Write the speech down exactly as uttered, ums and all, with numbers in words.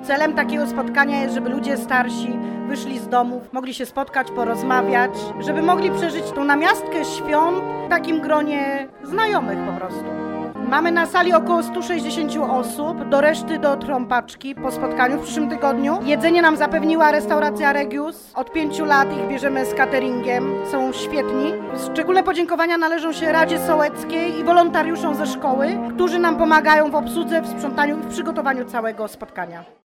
Celem takiego spotkania jest, żeby ludzie starsi wyszli z domów, mogli się spotkać, porozmawiać, żeby mogli przeżyć tą namiastkę świąt w takim gronie znajomych po prostu. Mamy na sali około stu sześćdziesięciu osób, do reszty do trąpaczki po spotkaniu w przyszłym tygodniu. Jedzenie nam zapewniła restauracja Regius. Od pięciu lat ich bierzemy z cateringiem, są świetni. Szczególne podziękowania należą się Radzie Sołeckiej i wolontariuszom ze szkoły, którzy nam pomagają w obsłudze, w sprzątaniu i w przygotowaniu całego spotkania.